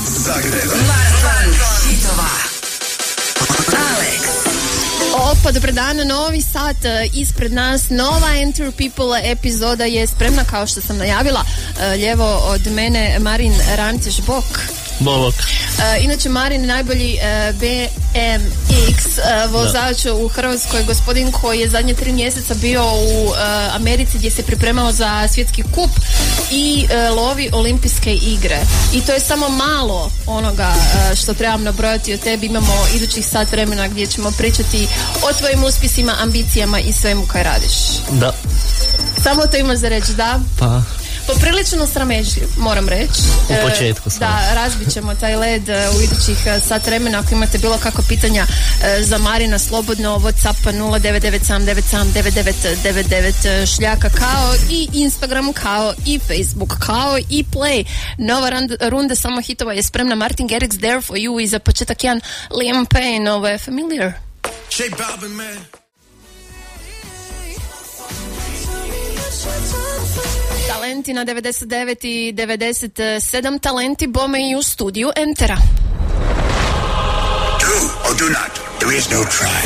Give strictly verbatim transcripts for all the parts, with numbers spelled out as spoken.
Zagreb. Maraton hitova. Alex. Opa, dobar dan, novi sat ispred nas, nova Enter People epizoda je spremna, kao što sam najavila. Lijevo od mene Marin Rantiš, bok. Bok. Uh, inače Marin najbolji uh, B M X uh, vozač da. u Hrvatskoj, gospodin koji je zadnje tri mjeseca bio u uh, Americi gdje se pripremao za svjetski kup i uh, lovi olimpijske igre. I to je samo malo onoga uh, što trebam nabrojati o tebi. Imamo idućih sat vremena gdje ćemo pričati o tvojim uspjesima, ambicijama i svemu kaj radiš. Da. Samo to imaš za reći, da? Pa... Poprilično sramežljiv, moram reći. U početku sam. Da, razbit ćemo taj led u idućih sat vremena. Ako imate bilo kakva pitanja za Marina, slobodno WhatsApp nula devet devet sedam devet sedam devet devet devet devet, šljaka kao i Instagram, kao i Facebook, kao i Play. Nova runda samo hitova je spremna. Martin Garrix, There For You, i za početak jedan Liam Payne, ovo je Familiar. J Balvin, man. Talenti na devedeset devet i devedeset sedam, talenti bome i u studiju Entera. Do or do not, there is no try.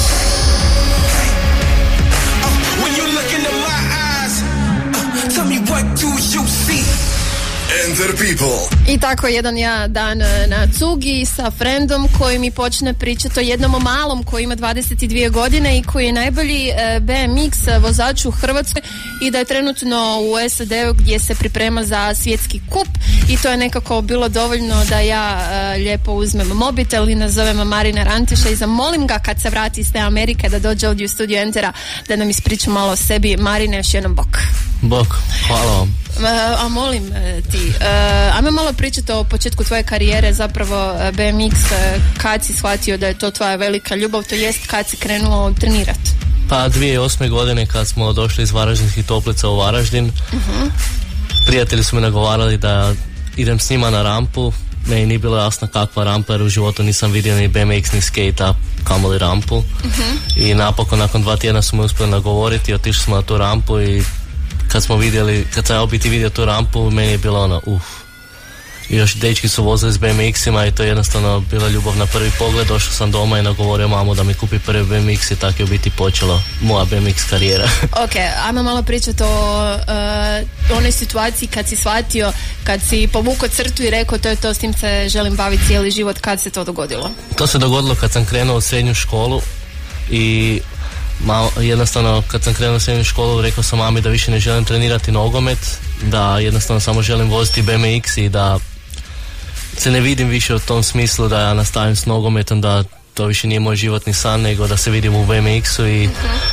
Uh, when you look into my eyes, uh, tell me what do you see? Enter People. I tako jedan ja dan na cugi sa frendom koji mi počne pričati o jednom malom koji ima dvadeset dvije godine i koji je najbolji B M X vozač u Hrvatskoj i da je trenutno u S A D-u gdje se priprema za svjetski kup i to je nekako bilo dovoljno da ja lijepo uzmem mobitel i nazovem Marina Rantiša i zamolim ga kad se vrati iz te Amerike da dođe ovdje u studiju Entera da nam ispriča malo o sebi. Marine, još jednom bok. Bok, hvala vam. A molim ti, uh, ajme malo pričati o početku tvoje karijere, zapravo B M X, kad si shvatio da je to tvoja velika ljubav, to jest kad si krenuo trenirati? Pa dvije tisuće osme godine kad smo došli iz Varaždinskih Toplica u Varaždin, uh-huh. Prijatelji su me nagovarali da idem s njima na rampu. Meni nije bilo jasno kakva rampa jer u životu nisam vidio ni B M X ni skate, a kamoli rampu. Uh-huh. I napokon nakon dva tjedna su me uspjeli nagovoriti, otišli smo na tu rampu i kad smo vidjeli, kad sam ja u biti vidio tu rampu, meni je bilo ono, uff. I još dečki su vozili s B M X-ima i to je jednostavno bila ljubav na prvi pogled. Došao sam doma i nagovorio mamu da mi kupi prvi B M X i tako je u biti počela moja B M X karijera. Ok, ajmo malo pričati o uh, onoj situaciji kad si shvatio, kad si povukao crtu i rekao to je to, s tim se želim baviti cijeli život. Kad se to dogodilo? To se dogodilo kad sam krenuo u srednju školu i malo, jednostavno kad sam krenuo u srednju školu rekao sam mami da više ne želim trenirati nogomet, da jednostavno samo želim voziti B M X i da se ne vidim više u tom smislu da ja nastavim s nogometom, da to više nije moj životni san nego da se vidim u B M X-u i,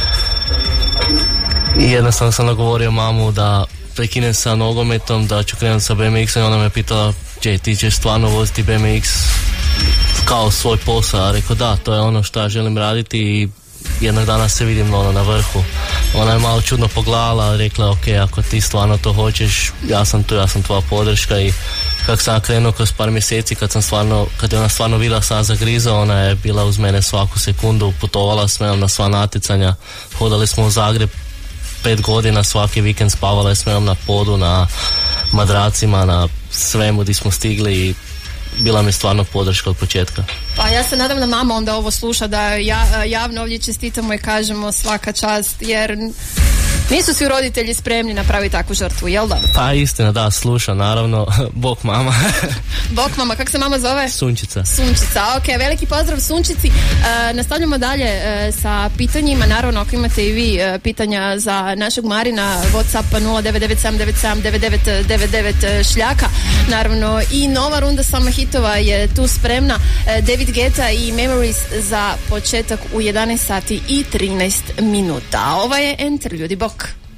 i jednostavno sam nagovorio mamu da prekinem sa nogometom, da ću krenuti sa B M X-om i ona me pitala Jay, ti ćeš stvarno voziti B M X kao svoj posao, a rekao da, to je ono što ja želim raditi i jednog dana se vidim ono na vrhu. Ona je malo čudno pogledala, rekla ok, ako ti stvarno to hoćeš, ja sam tu, ja sam tvoja podrška. I kako sam krenuo kroz par mjeseci, kad sam stvarno, kad je ona stvarno vidjela sam zagrizao, ona je bila uz mene svaku sekundu, putovala s menom na sva natjecanja, hodali smo u Zagreb pet godina, svaki vikend spavala je s menom na podu, na madracima, na svemu gdje smo stigli i bila mi stvarno podrška od početka. Pa ja se nadam da mama onda ovo sluša, da ja, javno ovdje čestitamo i kažemo svaka čast, jer nisu svi roditelji spremni napraviti takvu žrtvu, jel da? Pa istina, da, sluša, naravno. Bok mama. Bok mama, kako se mama zove? Sunčica. Sunčica, ok, veliki pozdrav Sunčici. Uh, nastavljamo dalje uh, sa pitanjima, naravno ako imate i vi uh, pitanja za našeg Marina, WhatsApp nula devet devet sedam devet sedam devet devet devet devet, šljaka. Naravno i nova runda sama hitova je tu spremna. Uh, David Guetta i Memories za početak u jedanaest sati i trinaest minuta. Ova je Enter, ljudi, bok.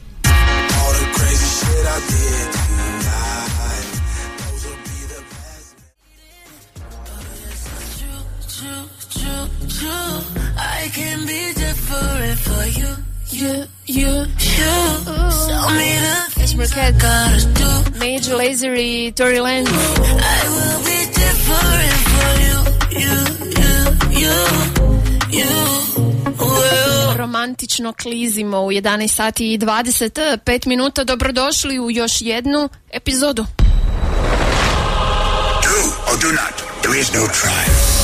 I can be different for you, you, you, you. Show me the Cash Marquette, Major Lazer i Tory Lanez. I will be different for you, you, you, you, you. Well. Romantično klizimo u jedanaest sati i dvadeset pet minuta. Dobrodošli u još jednu epizodu. Do or do not. There is no try.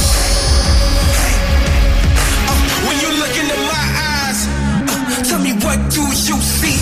Uh, when you look into my eyes, uh, tell me what do you see?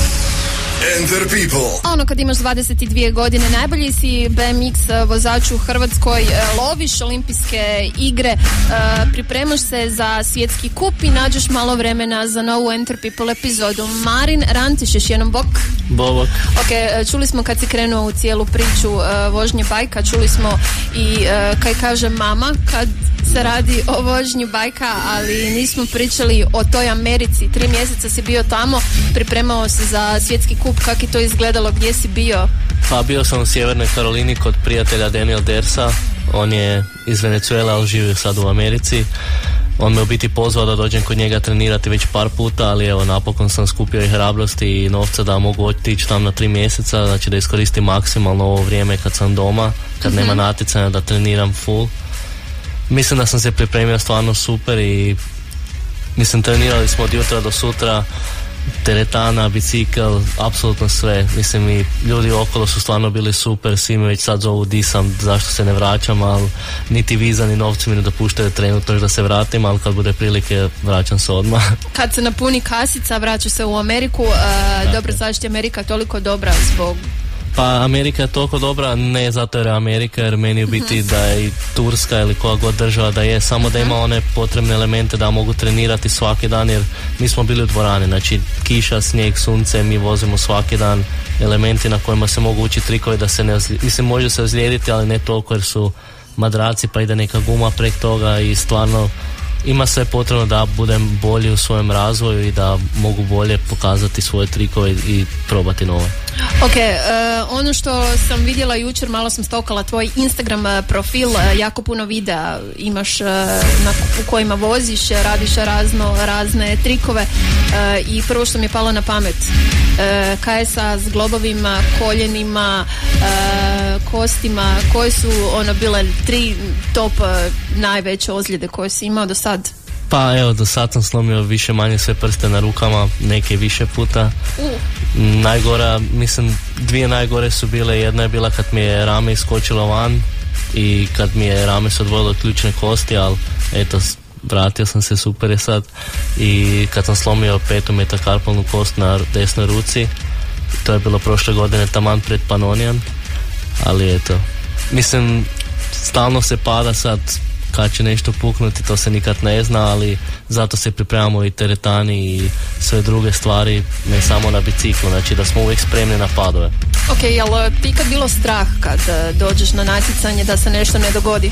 Enter people. Ono kad imaš dvadeset dvije godine, najbolji si B M X vozač u Hrvatskoj, loviš olimpijske igre, pripremaš se za svjetski kup i nađeš malo vremena za novu Enter People epizodu. Marin Rantiš, još jednom bok. Bobok. Ok, čuli smo kad si krenuo u cijelu priču vožnje bajka, čuli smo i kaj kaže mama kad se radi o vožnji bajka, ali nismo pričali o toj Americi. Tri mjeseca si bio tamo, pripremao se za svjetski kup. Kako je to izgledalo, gdje si bio? Pa bio sam u Sjevernoj Karolini kod prijatelja Daniel Dersa. On je iz Venezuele, ali živi sad u Americi. On me u biti pozvao da dođem kod njega trenirati već par puta, ali evo napokon sam skupio i hrabrosti i novca da mogu otići tam na tri mjeseca, znači da iskoristim maksimalno ovo vrijeme kad sam doma, kad mm-hmm. nema natjecanja, da treniram full. Mislim da sam se pripremio stvarno super i mislim trenirali smo od jutra do sutra, teretana, bicikl, apsolutno sve. Mislim i ljudi okolo su stvarno bili super, svi me već sad zovu di sam, zašto se ne vraćam, ali niti viza ni novci mi ne dopuštaju trenutno da se vratim, ali kad bude prilike vraćam se odmah. Kad se napuni kasica vraćaš se u Ameriku, uh, dobro, zašto je Amerika toliko dobra zbog... Pa Amerika je toliko dobra, ne zato jer je Amerika, jer meni u biti da je i Turska ili koja god država da je, samo da ima one potrebne elemente da mogu trenirati svaki dan, jer mi smo bili u dvorani, znači kiša, snijeg, sunce, mi vozimo svaki dan, elementi na kojima se mogu učiti trikovi da se ne ozlijedi, mislim može se ozlijediti, ali ne toliko jer su madraci pa ide neka guma prek toga i stvarno ima sve potrebno da budem bolji u svojem razvoju i da mogu bolje pokazati svoje trikove i probati nove. Ok, uh, ono što sam vidjela jučer, malo sam stokala tvoj Instagram profil, uh, jako puno videa imaš uh, na, u kojima voziš, radiš razno, razne trikove uh, i prvo što mi je palo na pamet, uh, kaj je sa zglobovima, koljenima, uh, kostima, koje su ono bile tri top uh, najveće ozljede koje si imao do sad? Pa evo, do sad sam slomio više manje sve prste na rukama, neke više puta. Uh. Najgora, mislim, dvije najgore su bile, jedna je bila kad mi je rame iskočilo van i kad mi je rame se odvojilo od ključne kosti, ali eto, vratio sam se, super je sad. I kad sam slomio petu metakarpalnu kost na desnoj ruci, to je bilo prošle godine taman pred Pannonian, ali eto, mislim, stalno se pada sad, kad će nešto puknuti, to se nikad ne zna, ali zato se pripremamo i teretani i sve druge stvari, ne samo na biciklu, znači da smo uvijek spremni na padove. Ok, jel ti kad bilo strah kad dođeš na natjecanje da se nešto ne dogodi?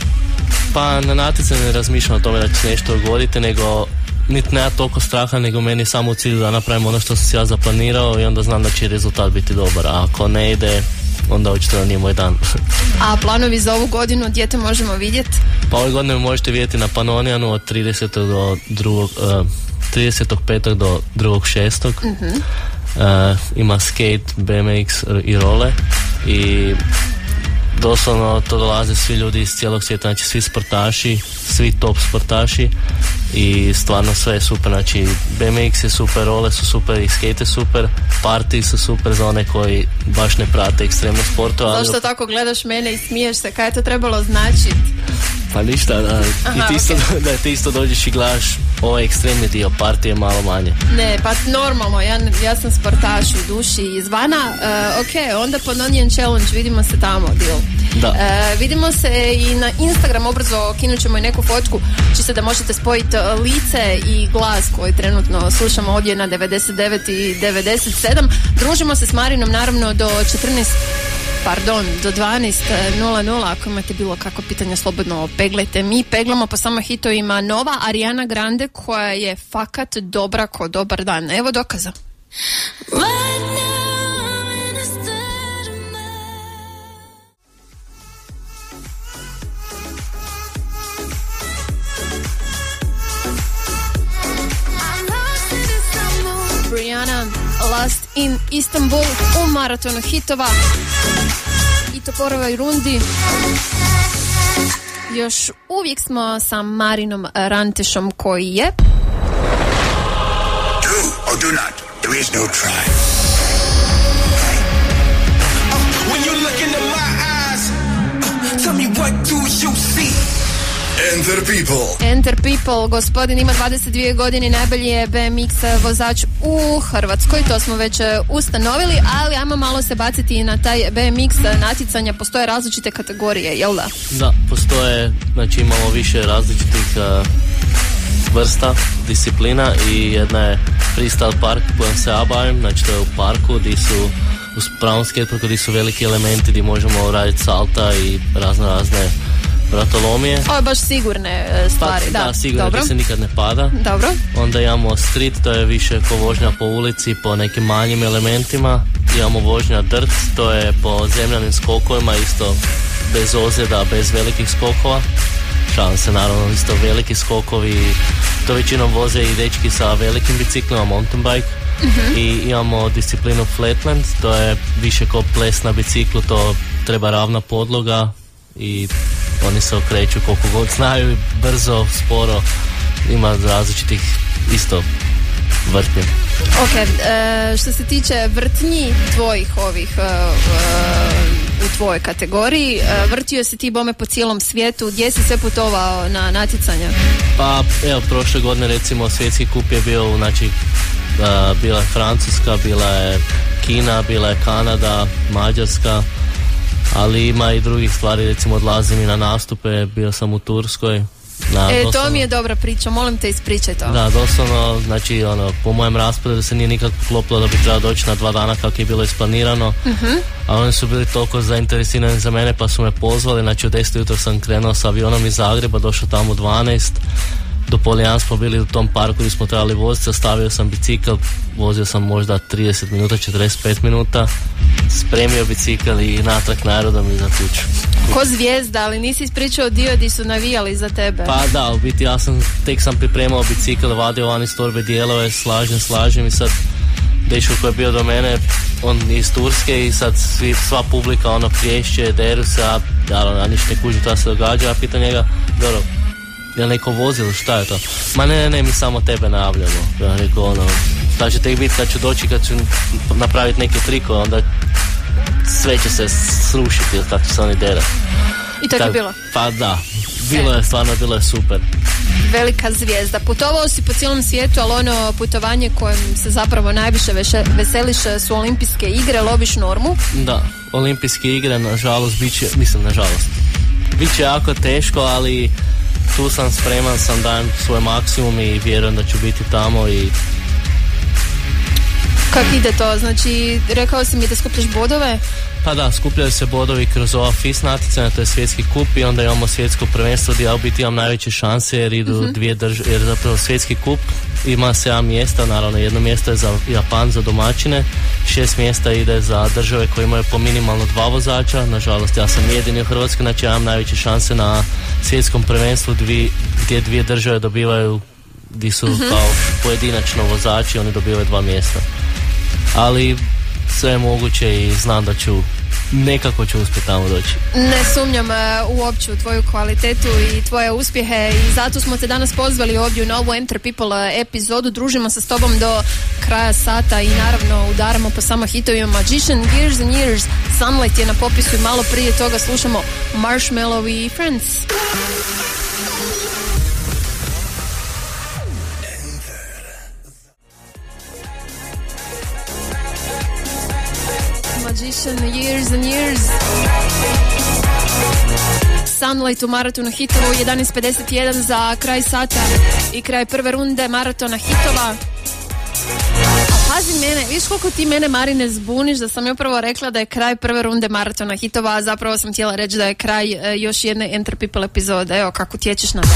Pa na natjecanju ne razmišljam o tome da će se nešto dogoditi, nego niti nema toliko straha, nego meni samo u cilju da napravim ono što sam si ja zaplanirao i onda znam da će rezultat biti dobar, a ako ne ide, onda očito da nije moj dan. A planovi za ovu godinu gdje te možemo vidjeti? Pa ove godine možete vidjeti na Pannonianu od tridesetog do drugog, uh, tridesetog petog do drugog šestog Uh-huh. Uh, ima skate, B M X i role i doslovno to dolaze svi ljudi iz cijelog svijeta, znači svi sportaši, svi top sportaši i stvarno sve je super, znači B M X je super, role su super i skate je super, party su super za one koji baš ne prate ekstremno sportu. Ali... Zašto tako gledaš mene i smiješ se, kaj je to trebalo značiti? Pa ništa, da, Aha, i ti isto, okay. da ti isto dođeš i gledaš ovaj ekstremni dio, party je malo manje. Ne, pa normalno, ja, ja sam sportaš u duši izvana, uh, ok, onda Pannonian Challenge, vidimo se tamo, deal. Da. Uh, vidimo se i na Instagram, obrzo kinut ćemo i neku fotku, čisto da možete spojiti lice i glas koji trenutno slušamo ovdje na devedeset devet i devedeset sedam. Družimo se s Marinom naravno do četrnaest Pardon, do dvanaest nula nula. Ako imate bilo kako pitanje, slobodno peglajte. Mi peglamo po samo hitovima. Nova Ariana Grande koja je fakat dobra ko dobar dan. Evo dokaza. Brianna, Last in Istanbul u maratonu hitova i to prvoj rundi. Još uvijek smo sa Marinom Rantešom koji je Do or do not, there is no try. Uh, when you look into my eyes, uh, tell me what do Enter People. Enter People, gospodin ima dvadeset dvije godine, najbolji je B M X vozač u Hrvatskoj, to smo već ustanovili, ali ajmo malo se baciti na taj B M X natjecanja, postoje različite kategorije, jel da? Da, postoje, znači imamo više različitih uh, vrsta, disciplina i jedna je freestyle park kojom se ja bavim, znači to je u parku gdje su u pravom skateparku gdje su veliki elementi gdje možemo raditi salta i razne razne vratolomije. Ovo je baš sigurne e, stvari, pa, da. Da, sigurno Dobro. gdje se nikad ne pada. Dobro. Onda imamo street, to je više ko vožnja po ulici, po nekim manjim elementima. Imamo vožnja dirt, to je po zemljanim skokovima, isto bez ozljeda, bez velikih skokova. Šalim se, naravno, isto veliki skokovi, to većinom voze i dečki sa velikim biciklima, mountain bike. Uh-huh. I imamo disciplinu flatland, to je više ko ples na biciklu, to treba ravna podloga i oni se okreću koliko god znaju, brzo, sporo, ima različitih isto vrtnje. Ok, e, što se tiče vrtnji tvojih ovih e, e, u tvojoj kategoriji, e, vrtio si ti bome po cijelom svijetu, gdje si sve putovao na natjecanja? Pa evo, prošle godine recimo svjetski kup je bio, znači uh, bila je Francuska, bila je Kina, bila je Kanada, Mađarska, ali ima i drugih stvari, recimo odlazim i na nastupe, bio sam u Turskoj. Na, e, doslovno, to mi je dobra priča, molim te ispričaj to. Da, doslovno, znači ono, po mojem rasporedu se nije nikako poklopilo da bi trebalo doći na dva dana kako je bilo isplanirano, uh-huh. a oni su bili toliko zainteresirani za mene pa su me pozvali, znači u deset jutro sam krenuo sa avionom iz Zagreba, došao tamo u dvanaest, do pola jedan smo bili u tom parku gdje smo trebali voziti, stavio sam bicikl, vozio sam možda trideset minuta, četrdeset pet minuta, spremio bicikl i natrag na aerodrom i za kuću. Ko zvijezda, ali nisi ispričao dio di su navijali za tebe. Pa da, u biti ja sam, tek sam pripremao bicikl, vadio van iz torbe dijelove, slažem, slažem i sad dečko koji je bio do mene, on iz Turske i sad svi, sva publika ono plješće, deru se, a ja, ja ništa ne kužim šta se događa, ja pitam njega, dobro, je li neko vozilo, šta je to? Ma ne, ne, ne, mi samo tebe najavljamo. Ja rekao, ono, šta će tek biti kad ću doći, kad ću napraviti neke trikove, onda sve će se srušiti, ili kako će se oni derati. I tako je bilo? Pa da, bilo je, stvarno bilo je super. Velika zvijezda. Putovao si po cijelom svijetu, ali ono putovanje kojem se zapravo najviše veše, veseliš su olimpijske igre, loviš normu? Da, olimpijske igre, nažalost, bit će, mislim, nažalost, bit će jako teško, ali tu sam spreman, sam dajem svoj maksimum i vjerujem da ću biti tamo i... Kako ide to? Znači, rekao si mi da skupljaš bodove? Pa da, skupljaju se bodovi kroz ova F I S natjecanja, to je svjetski kup i onda imamo svjetsko prvenstvo gdje ja u biti imam najveće šanse jer idu uh-huh. dvije države, jer zapravo svjetski kup ima sedam mjesta, naravno jedno mjesto je za Japan, za domaćine, šest mjesta ide za države koje imaju po minimalno dva vozača, nažalost ja sam jedini u Hrvatskoj, znači ja imam najveće šanse na svjetskom prvenstvu dvije, gdje dvije države dobivaju, gdje su uh-huh. kao pojedinačno vozači, oni dobivaju dva mjesta. Ali sve je moguće i znam da ću, nekako ću uspjeti tamo doći. Ne sumnjam uh, uopće u tvoju kvalitetu i tvoje uspjehe i zato smo te danas pozvali ovdje u novu Enter People uh, epizodu. Družimo se s tobom do kraja sata i naravno udaramo po samo hitovima. Magician, Years and Years, Sunlight je na popisu i malo prije toga slušamo Marshmallow i Friends. Magician, Years and Years. Sunlight u maratonu hitova u jedanaest pedeset jedan za kraj sata i kraj prve runde maratona hitova. A pazi mene, viš koliko ti mene, Marine, zbuniš da sam je upravo rekla da je kraj prve runde maratona hitova, a zapravo sam htjela reći da je kraj e, još jedne Enter People epizode. Evo kako tječeš na to.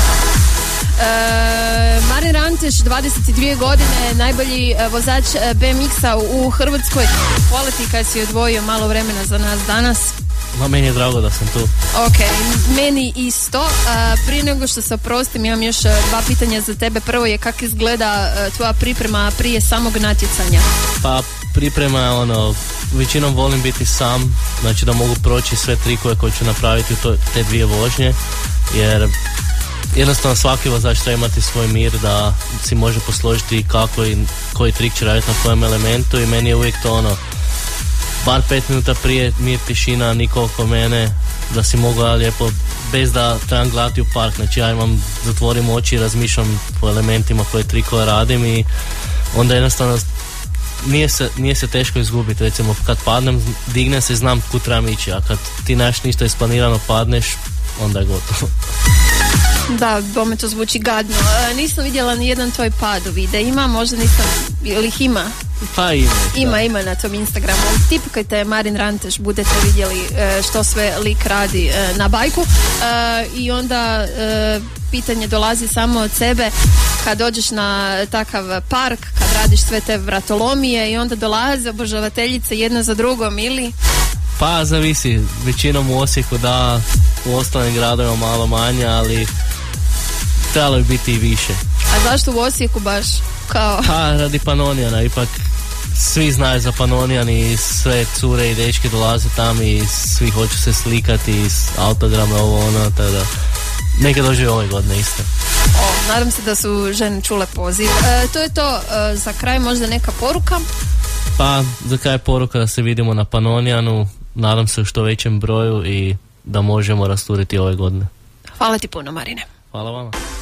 E, Marin Ranteš, dvadeset dvije godine, najbolji vozač B M X-a u Hrvatskoj. Hvala ti kad si odvojio malo vremena za nas danas. Ma meni je drago da sam tu. Ok, meni isto. Uh, prije nego što se oprostim, imam još uh, dva pitanja za tebe. Prvo je kako izgleda uh, tvoja priprema prije samog natjecanja? Pa priprema je ono, većinom volim biti sam, znači da mogu proći sve trikove koje ću napraviti u to, te dvije vožnje, jer jednostavno svaki vozač treba imati svoj mir da si može posložiti kako i koji trik će raditi na kojem elementu i meni je uvijek to ono, bar pet minuta prije, mir, tišina, niko oko mene, da si mogu ja lijepo, bez da trebam gledati u park. Znači ja imam, zatvorim oči i razmišljam po elementima koje trikove radim i onda jednostavno nije se, nije se teško izgubiti. Recimo kad padnem, dignem se i znam kud trebam ići, a kad ti nemaš ništa isplanirano, padneš, onda je gotovo. Da, bome to zvuči gadno. E, nisam vidjela ni jedan tvoj pad u videima, možda nisam, ili ih ima? Pa ima. Ima, ima na tom Instagramu. Tipkajte Marin Rantež, budete vidjeli e, što sve lik radi e, na bajku. E, I onda e, pitanje dolazi samo od sebe kad dođeš na takav park, kad radiš sve te vratolomije i onda dolaze obožavateljice jedna za drugom ili... Pa zavisi, većinom u Osijeku da, u ostalim gradovima malo manje, ali trebalo bi biti i više. A zašto u Osijeku baš? Kao... Pa radi Panonijana, ipak svi znaju za Panonijan i sve cure i dečki dolaze tam i svi hoće se slikati i autograme ovo ono, tada neka dođe ove godine isto. O, nadam se da su žene čule poziv. E, to je to, e, za kraj možda neka poruka? Pa za kraj poruka da se vidimo na Panonijanu, nadam se u što većem broju i da možemo rasturiti ove godine. Hvala ti puno, Marine. Hvala vama.